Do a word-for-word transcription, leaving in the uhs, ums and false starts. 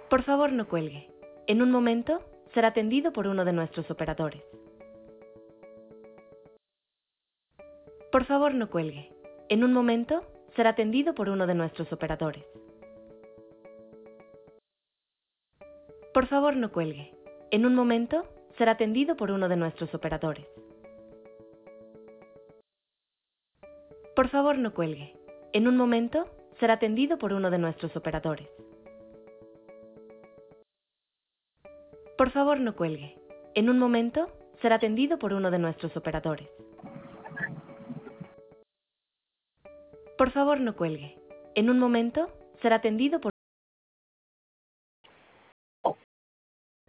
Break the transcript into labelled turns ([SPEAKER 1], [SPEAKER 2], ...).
[SPEAKER 1] Por favor, no cuelgue. En un momento será atendido por uno de nuestros operadores. Por favor, no cuelgue. En un momento será atendido por uno de nuestros operadores. Por favor, no cuelgue. En un momento será atendido por uno de nuestros operadores. Por favor, no cuelgue. En un momento será atendido por uno de nuestros operadores. Por favor, no cuelgue. En un momento será atendido por uno de nuestros operadores. Por favor, no cuelgue. En un momento será atendido por